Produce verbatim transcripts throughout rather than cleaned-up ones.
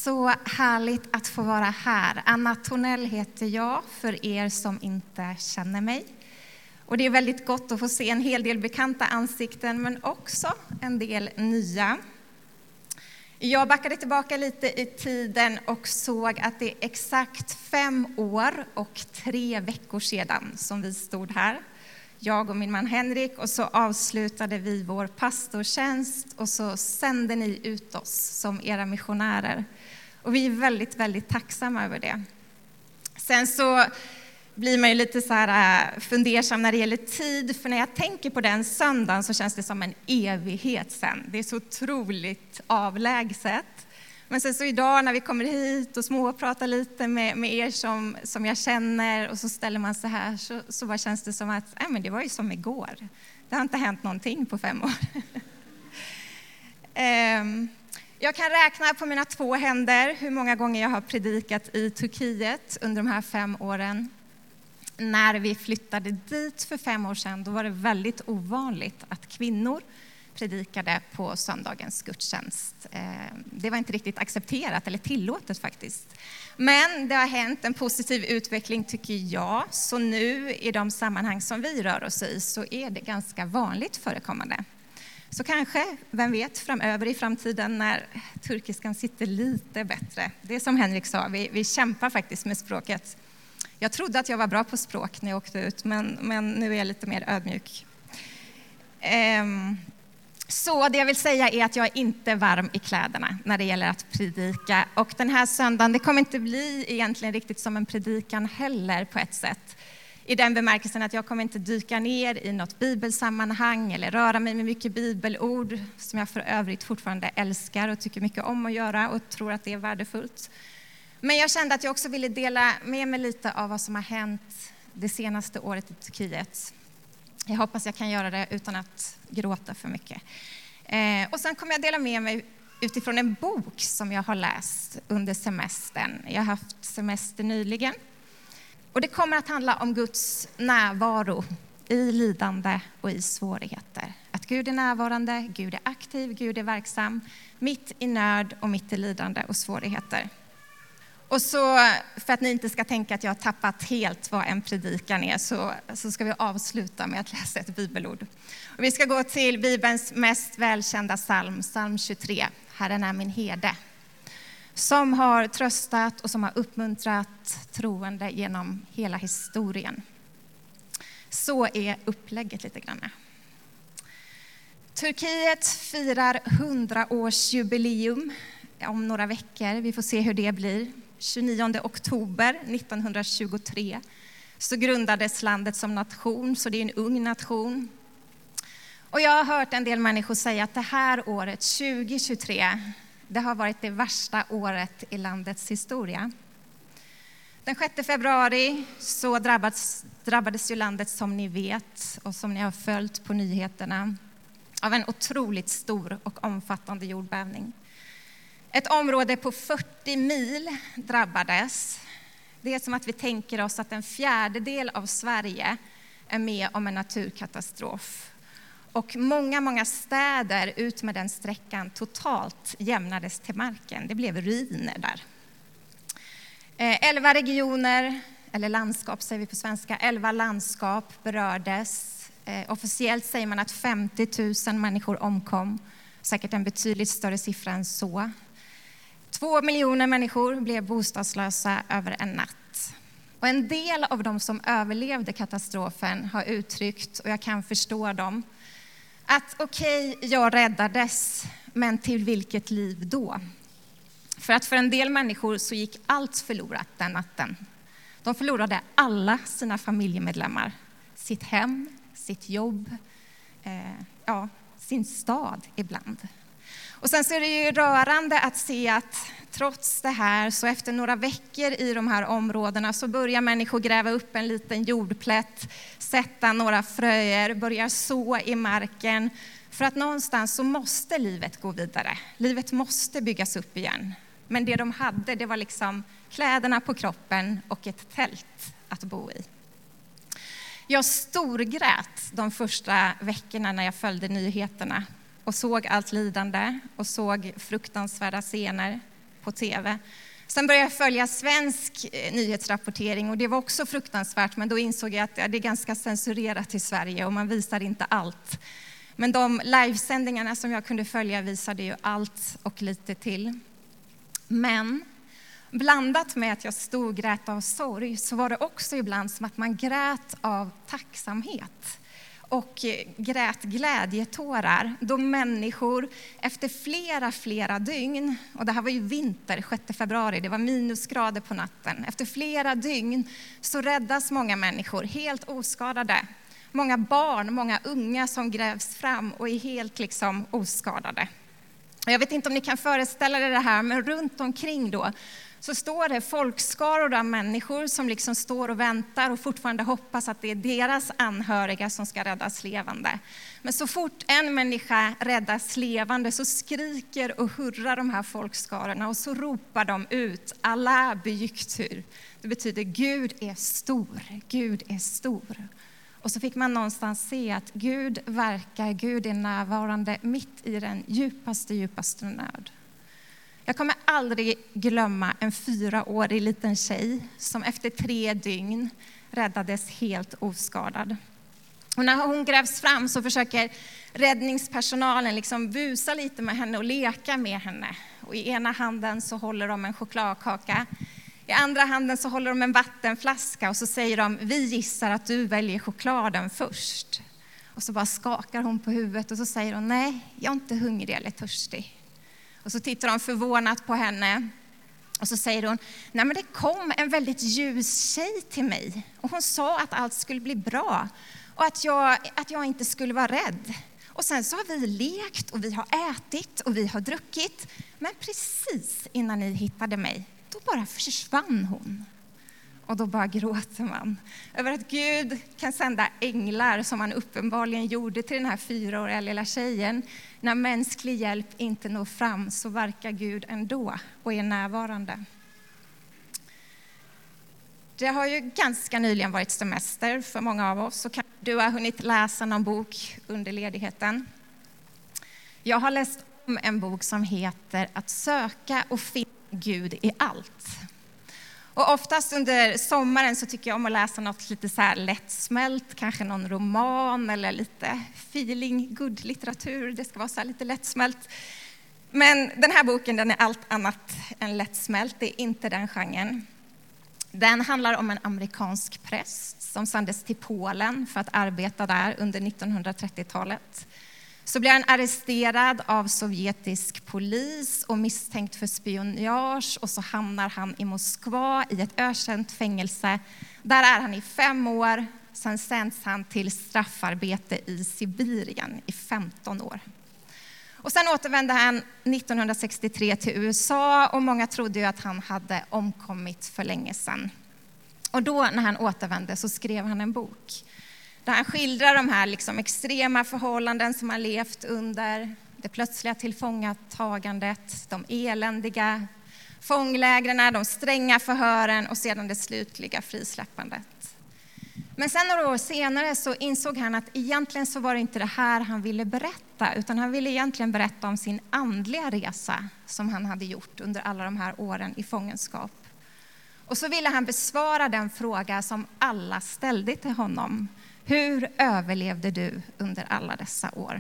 Så härligt att få vara här. Anna Tornell heter jag, för er som inte känner mig. Och det är väldigt gott att få se en hel del bekanta ansikten, men också en del nya. Jag backade tillbaka lite i tiden och såg att det är exakt fem år och tre veckor sedan som vi stod här. Jag och min man Henrik, och så avslutade vi vår pastortjänst och så sände ni ut oss som era missionärer. Och vi är väldigt, väldigt tacksamma över det. Sen så blir man ju lite så här fundersam när det gäller tid, för när jag tänker på den söndagen så känns det som en evighet sen. Det är så otroligt avlägset. Men sen så idag när vi kommer hit och småpratar lite med, med er som, som jag känner, och så ställer man sig här, så, så bara känns det som att äh, men det var ju som igår. Det har inte hänt någonting på fem år. um, jag kan räkna på mina två händer hur många gånger jag har predikat i Turkiet under de här fem åren. När vi flyttade dit för fem år sedan, då var det väldigt ovanligt att kvinnor predikade på söndagens gudstjänst. Det var inte riktigt accepterat eller tillåtet faktiskt. Men det har hänt en positiv utveckling tycker jag. Så nu i de sammanhang som vi rör oss i så är det ganska vanligt förekommande. Så kanske, vem vet, framöver i framtiden när turkiskan sitter lite bättre. Det är som Henrik sa, vi, vi kämpar faktiskt med språket. Jag trodde att jag var bra på språk när jag åkte ut, men, men nu är jag lite mer ödmjuk. Um, Så det jag vill säga är att jag är inte varm i kläderna när det gäller att predika. Och den här söndagen, det kommer inte bli egentligen riktigt som en predikan heller på ett sätt. I den bemärkelsen att jag kommer inte dyka ner i något bibelsammanhang eller röra mig med mycket bibelord som jag för övrigt fortfarande älskar och tycker mycket om att göra och tror att det är värdefullt. Men jag kände att jag också ville dela med mig lite av vad som har hänt det senaste året i Turkiet. Jag hoppas jag kan göra det utan att gråta för mycket. Eh, och sen kommer jag dela med mig utifrån en bok som jag har läst under semestern. Jag har haft semester nyligen. Och det kommer att handla om Guds närvaro i lidande och i svårigheter. Att Gud är närvarande, Gud är aktiv, Gud är verksam. Mitt i nöd och mitt i lidande och svårigheter. Och så, för att ni inte ska tänka att jag har tappat helt vad en predikan är, så, så ska vi avsluta med att läsa ett bibelord. Och vi ska gå till Bibelns mest välkända psalm, psalm tjugotre. Herren är min herde. Som har tröstat och som har uppmuntrat troende genom hela historien. Så är upplägget lite grann. Turkiet firar hundraårsjubileum om några veckor. Vi får se hur det blir. tjugonionde oktober nittonhundratjugotre så grundades landet som nation, så det är en ung nation. Och jag har hört en del människor säga att det här året, tjugohundratjugotre, det har varit det värsta året i landets historia. Den sjätte februari så drabbades, drabbades ju landet, som ni vet och som ni har följt på nyheterna, av en otroligt stor och omfattande jordbävning. Ett område på fyrtio mil drabbades. Det är som att vi tänker oss att en fjärdedel av Sverige är med om en naturkatastrof. Och många, många städer ut med den sträckan totalt jämnades till marken. Det blev ruiner där. Elva regioner, eller landskap säger vi på svenska, elva landskap berördes. Officiellt säger man att femtio tusen människor omkom. Säkert en betydligt större siffra än så. Två miljoner människor blev bostadslösa över en natt. Och en del av de som överlevde katastrofen har uttryckt, och jag kan förstå dem, att okej, okay, jag räddades, men till vilket liv då? För att för en del människor så gick allt förlorat den natten. De förlorade alla sina familjemedlemmar, sitt hem, sitt jobb, eh, ja, sin stad ibland. Och sen så är det ju rörande att se att trots det här, så efter några veckor i de här områdena så börjar människor gräva upp en liten jordplätt, sätta några fröer, börja så i marken. För att någonstans så måste livet gå vidare. Livet måste byggas upp igen. Men det de hade, det var liksom kläderna på kroppen och ett tält att bo i. Jag storgrät de första veckorna när jag följde nyheterna och såg allt lidande och såg fruktansvärda scener. på tv. Sen började jag följa svensk nyhetsrapportering och det var också fruktansvärt, men då insåg jag att det är ganska censurerat i Sverige och man visar inte allt. Men de livesändningarna som jag kunde följa visade ju allt och lite till. Men blandat med att jag stod grät av sorg så var det också ibland som att man grät av tacksamhet och grät glädjetårar då människor efter flera, flera dygn, och det här var ju vinter, sjätte februari, det var minusgrader på natten. Efter flera dygn så räddas många människor helt oskadade. Många barn, många unga som grävs fram och är helt liksom oskadade. Jag vet inte om ni kan föreställa er det här, men runt omkring då så står det folkskaror av människor som liksom står och väntar och fortfarande hoppas att det är deras anhöriga som ska räddas levande. Men så fort en människa räddas levande så skriker och hurrar de här folkskarorna och så ropar de ut Allah beyüktur. Det betyder Gud är stor, Gud är stor. Och så fick man någonstans se att Gud verkar, Gud är närvarande mitt i den djupaste, djupaste nöd. Jag kommer aldrig glömma en fyraårig liten tjej som efter tre dygn räddades helt oskadad. Och när hon grävs fram så försöker räddningspersonalen liksom busa lite med henne och leka med henne. Och i ena handen så håller de en chokladkaka. I andra handen så håller de en vattenflaska och så säger de, vi gissar att du väljer chokladen först. Och så bara skakar hon på huvudet och så säger hon, nej, jag är inte hungrig eller törstig. Och så tittar de förvånat på henne och så säger hon, nej men det kom en väldigt ljus tjej till mig. Och hon sa att allt skulle bli bra och att jag, att jag inte skulle vara rädd. Och sen så har vi lekt och vi har ätit och vi har druckit. Men precis innan ni hittade mig, då bara försvann hon. Och då bara gråter man över att Gud kan sända änglar som han uppenbarligen gjorde till den här fyraåriga lilla tjejen. När mänsklig hjälp inte når fram så verkar Gud ändå och är närvarande. Det har ju ganska nyligen varit semester för många av oss, så kan du ha hunnit läsa någon bok under ledigheten. Jag har läst om en bok som heter Att söka och finna Gud i allt. Och oftast under sommaren så tycker jag om att läsa något lite så här lättsmält, kanske någon roman eller lite feeling good litteratur. Det ska vara så här lite lättsmält. Men den här boken, den är allt annat än lättsmält. Det är inte den genren. Den handlar om en amerikansk präst som sändes till Polen för att arbeta där under nittonhundratrettiotalet. Så blir han arresterad av sovjetisk polis och misstänkt för spionage. Och så hamnar han i Moskva i ett ökänt fängelse. Där är han i fem år. Sen sänds han till straffarbete i Sibirien i femton år. Och sen återvände han nittonhundrasextiotre till U S A. Och många trodde ju att han hade omkommit för länge sedan. Och då när han återvände så skrev han en bok. Där han skildrar de här liksom extrema förhållanden som han levt under. Det plötsliga tillfångatagandet, de eländiga fånglägren, de stränga förhören och sedan det slutliga frisläppandet. Men sen några år senare så insåg han att egentligen så var det inte det här han ville berätta. Utan han ville egentligen berätta om sin andliga resa som han hade gjort under alla de här åren i fångenskap. Och så ville han besvara den fråga som alla ställde till honom. Hur överlevde du under alla dessa år?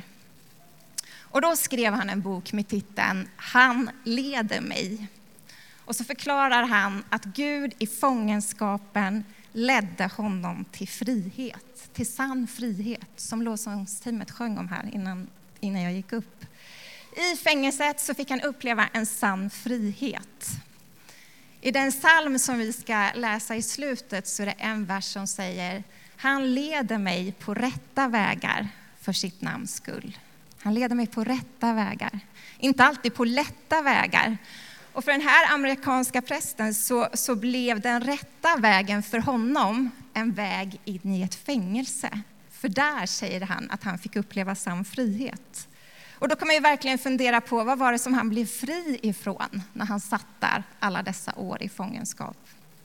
Och då skrev han en bok med titeln Han leder mig. Och så förklarar han att Gud i fångenskapen ledde honom till frihet. Till sann frihet, som lovsångsteamet sjöng om här innan, innan jag gick upp. I fängelset så fick han uppleva en sann frihet. I den psalm som vi ska läsa i slutet så är det en vers som säger: Han leder mig på rätta vägar för sitt namns skull. Han leder mig på rätta vägar. Inte alltid på lätta vägar. Och för den här amerikanska prästen så, så blev den rätta vägen för honom en väg in i ett fängelse. För där säger han att han fick uppleva sann frihet. Och då kan man ju verkligen fundera på vad var det som han blev fri ifrån när han satt där alla dessa år i fångenskap.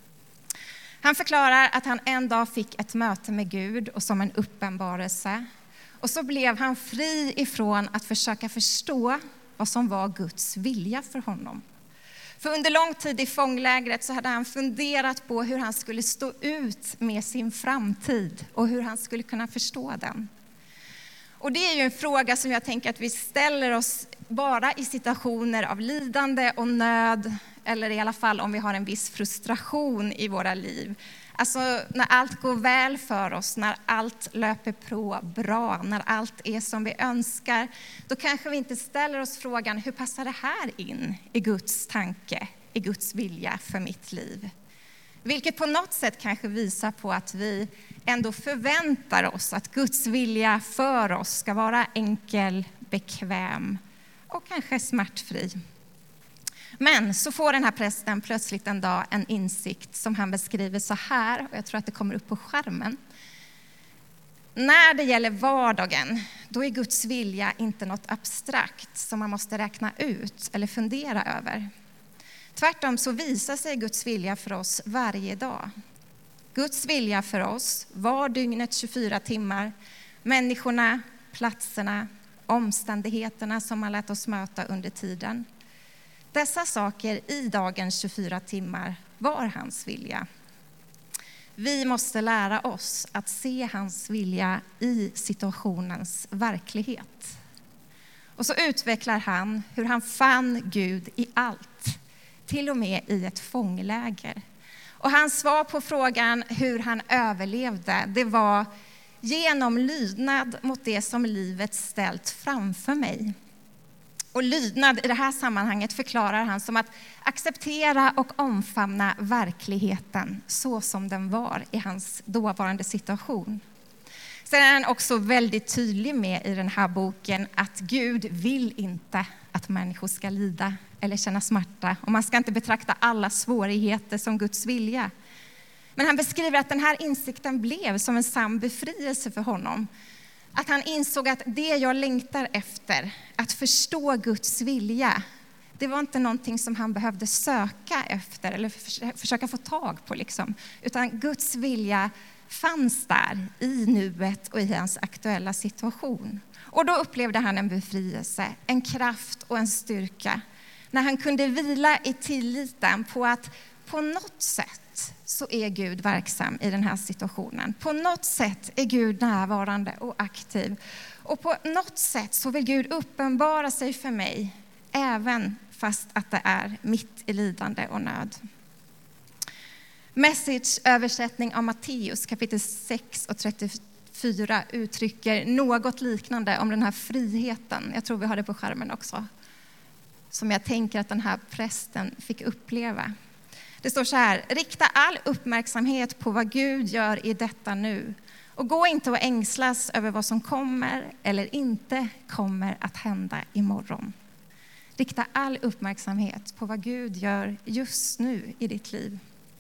Han förklarar att han en dag fick ett möte med Gud och som en uppenbarelse. Och så blev han fri ifrån att försöka förstå vad som var Guds vilja för honom. För under lång tid i fånglägret så hade han funderat på hur han skulle stå ut med sin framtid och hur han skulle kunna förstå den. Och det är ju en fråga som jag tänker att vi ställer oss bara i situationer av lidande och nöd, eller i alla fall om vi har en viss frustration i våra liv. Alltså när allt går väl för oss, när allt löper på bra, när allt är som vi önskar, då kanske vi inte ställer oss frågan, hur passar det här in i Guds tanke, i Guds vilja för mitt liv? Vilket på något sätt kanske visar på att vi ändå förväntar oss att Guds vilja för oss ska vara enkel, bekväm och kanske smärtfri. Men så får den här prästen plötsligt en dag en insikt som han beskriver så här, och jag tror att det kommer upp på skärmen. När det gäller vardagen, då är Guds vilja inte något abstrakt som man måste räkna ut eller fundera över. Tvärtom så visar sig Guds vilja för oss varje dag. Guds vilja för oss var dygnet tjugofyra timmar, människorna, platserna, omständigheterna som man lät oss möta under tiden. Dessa saker i dagens tjugofyra timmar var hans vilja. Vi måste lära oss att se hans vilja i situationens verklighet. Och så utvecklar han hur han fann Gud i allt, till och med i ett fångläger. Och hans svar på frågan hur han överlevde, det var genom lydnad mot det som livet ställt framför mig. Och lydnad i det här sammanhanget förklarar han som att acceptera och omfamna verkligheten så som den var i hans dåvarande situation. Sen är han också väldigt tydlig med i den här boken att Gud vill inte att människor ska lida eller känna smärta. Och man ska inte betrakta alla svårigheter som Guds vilja. Men han beskriver att den här insikten blev som en sann befrielse för honom. Att han insåg att det jag längtar efter, att förstå Guds vilja, det var inte någonting som han behövde söka efter eller försöka få tag på. Liksom. Utan Guds vilja fanns där i nuet och i hans aktuella situation. Och då upplevde han en befrielse, en kraft och en styrka. När han kunde vila i tilliten på att på något sätt så är Gud verksam i den här situationen. På något sätt är Gud närvarande och aktiv. Och på något sätt så vill Gud uppenbara sig för mig, även fast att det är mitt i lidande och nöd. Message-översättning av Matteus kapitel sex och trettiofyra uttrycker något liknande om den här friheten. Jag tror vi har det på skärmen också. Som jag tänker att den här prästen fick uppleva. Det står så här: rikta all uppmärksamhet på vad Gud gör i detta nu. Och gå inte och ängslas över vad som kommer eller inte kommer att hända imorgon. Rikta all uppmärksamhet på vad Gud gör just nu i ditt liv.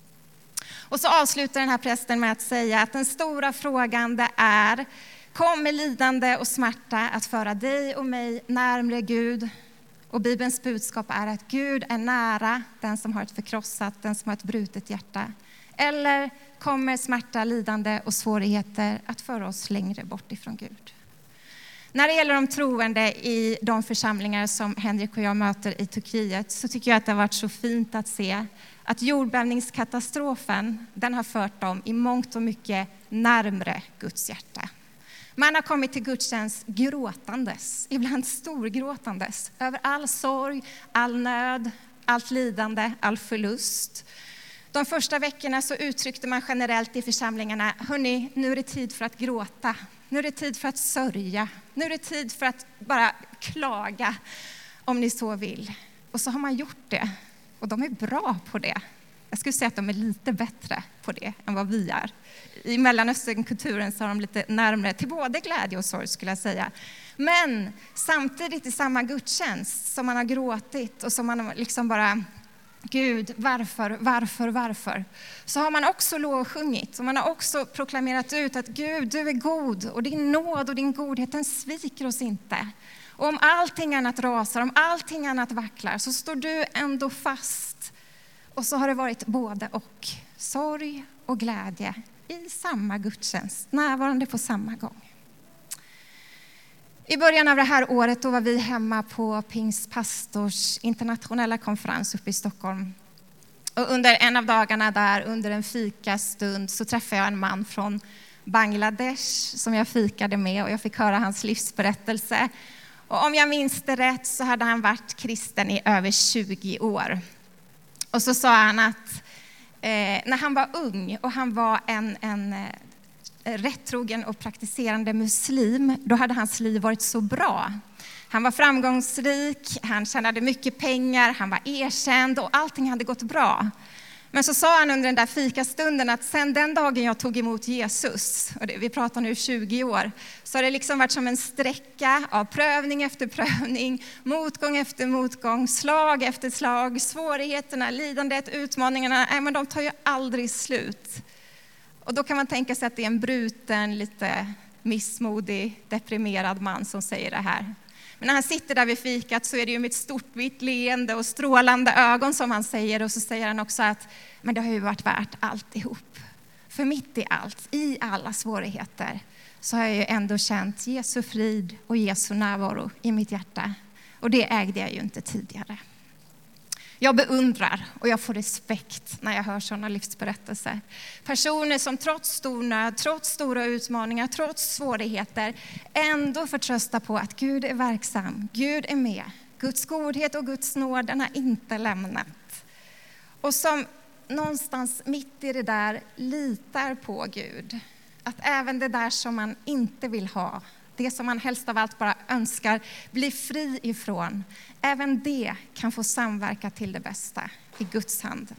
Och så avslutar den här prästen med att säga att den stora frågan det är: kommer lidande och smärta att föra dig och mig närmare Gud? Och Bibelns budskap är att Gud är nära den som har ett förkrossat, den som har ett brutet hjärta. Eller kommer smärta, lidande och svårigheter att föra oss längre bort ifrån Gud? När det gäller de troende i de församlingar som Henrik och jag möter i Turkiet så tycker jag att det har varit så fint att se att jordbävningskatastrofen, den har fört dem i mångt och mycket närmre Guds hjärta. Man har kommit till gudstjänst gråtandes, ibland storgråtandes, över all sorg, all nöd, allt lidande, all förlust. De första veckorna så uttryckte man generellt i församlingarna: hörni, nu är det tid för att gråta, nu är det tid för att sörja, nu är det tid för att bara klaga om ni så vill. Och så har man gjort det, och de är bra på det. Jag skulle säga att de är lite bättre på det än vad vi är. I Mellanösternkulturen så har de lite närmare till både glädje och sorg, skulle jag säga. Men samtidigt i samma gudstjänst som man har gråtit och som man liksom bara, Gud, varför, varför, varför? Så har man också lovsjungit och man har också proklamerat ut att Gud, du är god och din nåd och din godhet, den sviker oss inte. Och om allting annat rasar, om allting annat vacklar, så står du ändå fast. Och så har det varit både och, sorg och glädje i samma gudstjänst, närvarande på samma gång. I början av det här året då var vi hemma på Pingstpastors internationella konferens uppe i Stockholm. Och under en av dagarna där, under en fikastund, så träffade jag en man från Bangladesh som jag fikade med och jag fick höra hans livsberättelse. Och om jag minns det rätt så hade han varit kristen i över tjugo år. Och så sa han att eh, när han var ung och han var en, en eh, rättrogen och praktiserande muslim, då hade hans liv varit så bra. Han var framgångsrik, han tjänade mycket pengar, han var erkänd och allting hade gått bra. Men så sa han under den där fikastunden att sen den dagen jag tog emot Jesus, och det, vi pratar nu tjugo år, så har det liksom varit som en sträcka av prövning efter prövning, motgång efter motgång, slag efter slag, svårigheterna, lidandet, utmaningarna, nej, men de tar ju aldrig slut. Och då kan man tänka sig att det är en bruten, lite missmodig, deprimerad man som säger det här. Men när han sitter där vid fikat så är det ju med ett stort vitt leende och strålande ögon som han säger. Och så säger han också att men det har ju varit värt alltihop. För mitt i allt, i alla svårigheter, så har jag ju ändå känt Jesu frid och Jesu närvaro i mitt hjärta. Och det ägde jag ju inte tidigare. Jag beundrar och jag får respekt när jag hör sådana livsberättelser. Personer som trots stor nöd, trots stora utmaningar, trots svårigheter ändå förtröstar på att Gud är verksam, Gud är med. Guds godhet och Guds nåd, den har inte lämnat. Och som någonstans mitt i det där litar på Gud. Att även det där som man inte vill ha, det som man helst av allt bara önskar bli fri ifrån, även det kan få samverka till det bästa i Guds hand.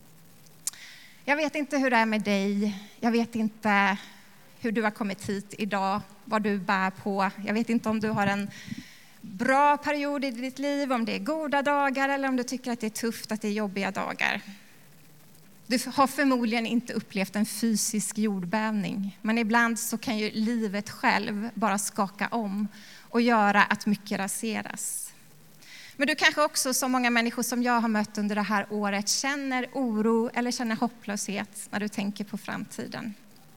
Jag vet inte hur det är med dig. Jag vet inte hur du har kommit hit idag, vad du bär på. Jag vet inte om du har en bra period i ditt liv, om det är goda dagar eller om du tycker att det är tufft, att det är jobbiga dagar. Du har förmodligen inte upplevt en fysisk jordbävning, men ibland så kan ju livet själv bara skaka om och göra att mycket raseras. Men du kanske också, som många människor som jag har mött under det här året, känner oro eller känner hopplöshet när du tänker på framtiden.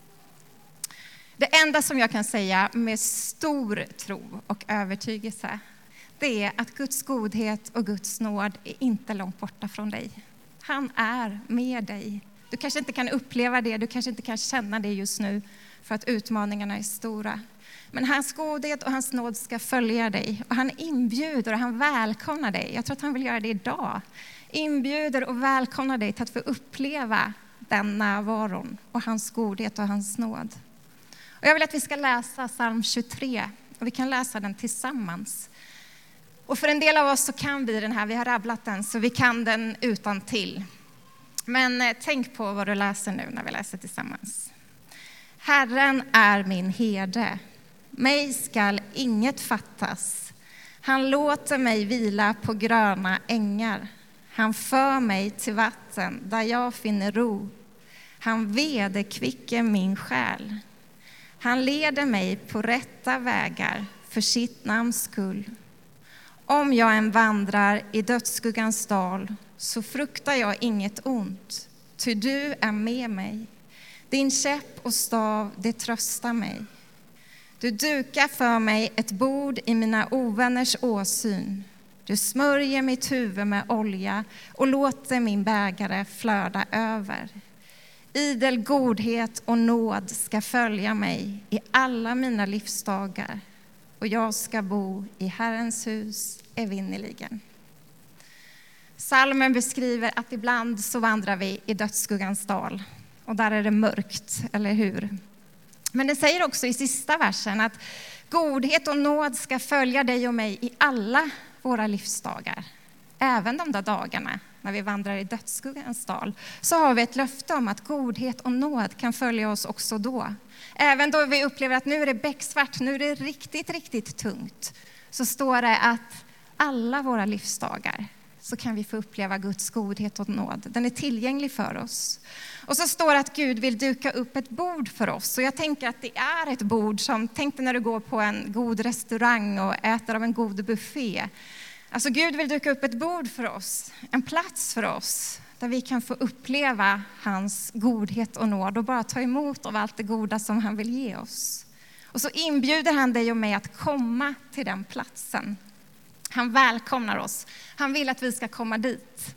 Det enda som jag kan säga med stor tro och övertygelse, det är att Guds godhet och Guds nåd är inte långt borta från dig. Han är med dig. Du kanske inte kan uppleva det, du kanske inte kan känna det just nu för att utmaningarna är stora. Men hans godhet och hans nåd ska följa dig. Och han inbjuder och han välkomnar dig. Jag tror att han vill göra det idag. Inbjuder och välkomnar dig till att få uppleva den närvaron och hans godhet och hans nåd. Och jag vill att vi ska läsa psalm tjugotre och vi kan läsa den tillsammans. Och för en del av oss så kan vi den här, vi har rabblat den så vi kan den utan till. Men tänk på vad du läser nu när vi läser tillsammans. Herren är min herde, mig skall inget fattas. Han låter mig vila på gröna ängar. Han för mig till vatten där jag finner ro. Han vederkvicker min själ. Han leder mig på rätta vägar för sitt namns skull. Om jag än vandrar i dödsskuggans dal så fruktar jag inget ont, ty du är med mig. Din käpp och stav, det tröstar mig. Du dukar för mig ett bord i mina ovänners åsyn. Du smörjer mitt huvud med olja och låter min bägare flöda över. Idel godhet och nåd ska följa mig i alla mina livsdagar. Och jag ska bo i Herrens hus evinnerligen. Psalmen beskriver att ibland så vandrar vi i dödsskuggans dal. Och där är det mörkt, eller hur? Men det säger också i sista versen att godhet och nåd ska följa dig och mig i alla våra livsdagar. Även de där dagarna när vi vandrar i dödsskuggans dal så har vi ett löfte om att godhet och nåd kan följa oss också då. Även då vi upplever att nu är det becksvart, nu är det riktigt, riktigt tungt, så står det att alla våra livsdagar så kan vi få uppleva Guds godhet och nåd. Den är tillgänglig för oss. Och så står det att Gud vill duka upp ett bord för oss. Och jag tänker att det är ett bord som, tänk dig när du går på en god restaurang och äter av en god buffé. Alltså Gud vill duka upp ett bord för oss, en plats för oss där vi kan få uppleva hans godhet och nåd och bara ta emot av allt det goda som han vill ge oss. Och så inbjuder han dig och mig att komma till den platsen. Han välkomnar oss. Han vill att vi ska komma dit.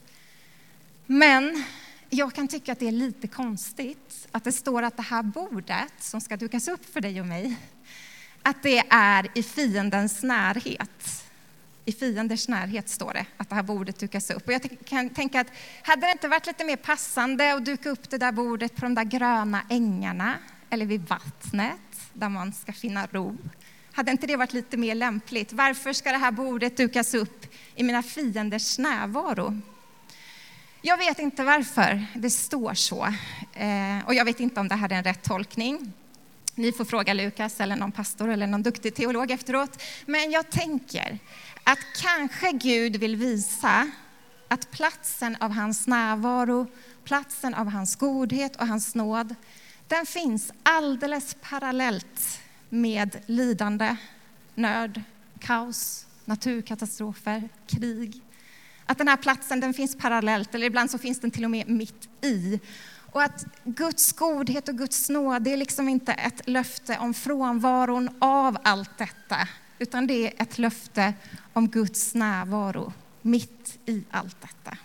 Men jag kan tycka att det är lite konstigt att det står att det här bordet som ska dukas upp för dig och mig, att det är i fiendens närhet. I fienders närhet står det att det här bordet dukas upp. Och jag kan tänka att hade det inte varit lite mer passande att duka upp det där bordet på de där gröna ängarna eller vid vattnet där man ska finna ro? Hade inte det varit lite mer lämpligt? Varför ska det här bordet dukas upp i mina fienders närvaro? Jag vet inte varför det står så. Och jag vet inte om det här är en rätt tolkning. Ni får fråga Lukas eller någon pastor eller någon duktig teolog efteråt. Men jag tänker att kanske Gud vill visa att platsen av hans närvaro, platsen av hans godhet och hans nåd, den finns alldeles parallellt med lidande, nöd, kaos, naturkatastrofer, krig. Att den här platsen den finns parallellt, eller ibland så finns den till och med mitt i. Och att Guds godhet och Guds nåd, det är liksom inte ett löfte om frånvaron av allt detta, utan det är ett löfte om Guds närvaro mitt i allt detta.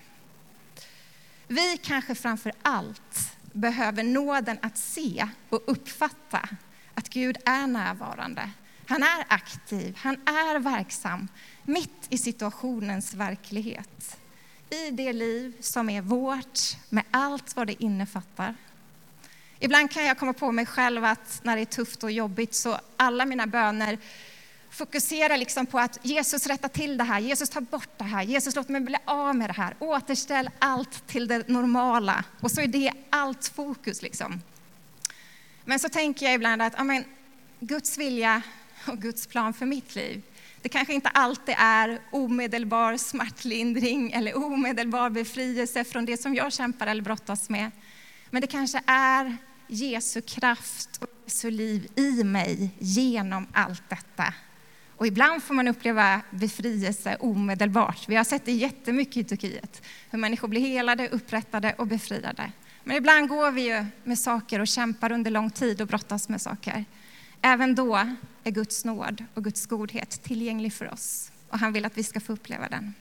Vi kanske framför allt behöver nåden att se och uppfatta att Gud är närvarande. Han är aktiv, han är verksam mitt i situationens verklighet. I det liv som är vårt med allt vad det innefattar. Ibland kan jag komma på mig själv att när det är tufft och jobbigt så alla mina böner fokuserar liksom på att Jesus rättar till det här, Jesus tar bort det här, Jesus låt mig bli av med det här, återställ allt till det normala. Och så är det allt fokus liksom. Men så tänker jag ibland att amen, Guds vilja och Guds plan för mitt liv, det kanske inte alltid är omedelbar smärtlindring eller omedelbar befrielse från det som jag kämpar eller brottas med. Men det kanske är Jesu kraft och Jesu liv i mig genom allt detta. Och ibland får man uppleva befrielse omedelbart. Vi har sett det jättemycket i Turkiet. Hur människor blir helade, upprättade och befriade. Men ibland går vi ju med saker och kämpar under lång tid och brottas med saker. Även då är Guds nåd och Guds godhet tillgänglig för oss. Och han vill att vi ska få uppleva den.